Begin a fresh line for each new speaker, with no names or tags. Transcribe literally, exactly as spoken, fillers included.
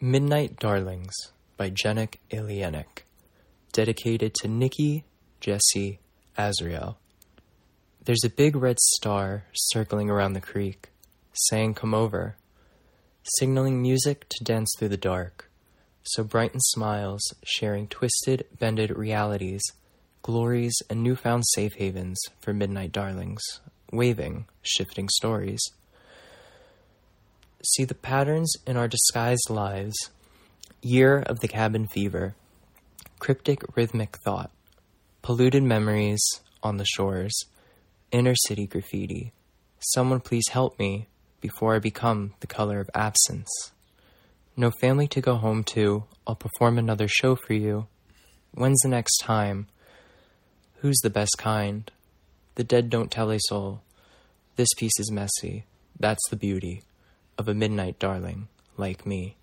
Midnight Darlings by Jenik Ilyenik, dedicated to Nikki, Jesse, Azriel. There's a big red star circling around the creek, saying come over, signaling music to dance through the dark, so brighten smiles, sharing twisted, bended realities, glories, and newfound safe havens for midnight darlings, waving, shifting stories. See the patterns in our disguised lives, year of the cabin fever, cryptic rhythmic thought, polluted memories on the shores, inner city graffiti. Someone please help me before I become the color of absence. No family to go home to, I'll perform another show for you. When's the next time? Who's the best kind? The dead don't tell a soul. This piece is messy. That's the beauty of a midnight darling like me.